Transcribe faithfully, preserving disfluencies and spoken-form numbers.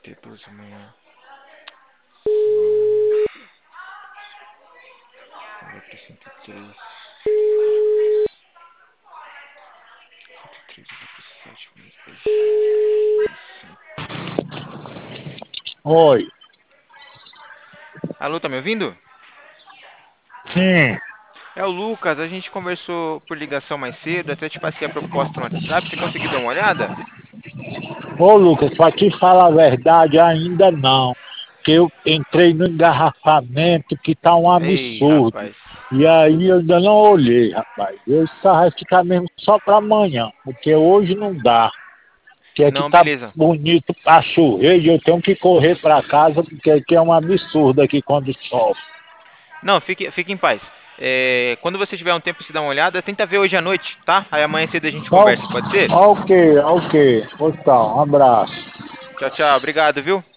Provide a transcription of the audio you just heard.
e doze amanhã. Hum, vai pra cento e três. cento e três vai pra sete menos dez. Oi. Alô, tá me ouvindo? Sim. É o Lucas, a gente conversou por ligação mais cedo, até te passei a proposta no WhatsApp, você conseguiu dar uma olhada? Ô, Lucas, pra te falar a verdade, ainda não. Que eu entrei no engarrafamento que tá um Ei, absurdo. rapaz. E aí eu ainda não olhei, rapaz. Eu só vai ficar mesmo só pra amanhã, porque hoje não dá. Que aqui Não, tá beleza. bonito pra chover e eu tenho que correr pra casa, porque aqui é um absurdo aqui quando chove. Não, fique, fique em paz. É, quando você tiver um tempo se dar uma olhada, tenta ver hoje à noite, tá? Aí amanhã cedo a gente Ó, conversa, pode ser? ok, ok. Então, um abraço. Tchau, tchau. Obrigado, viu?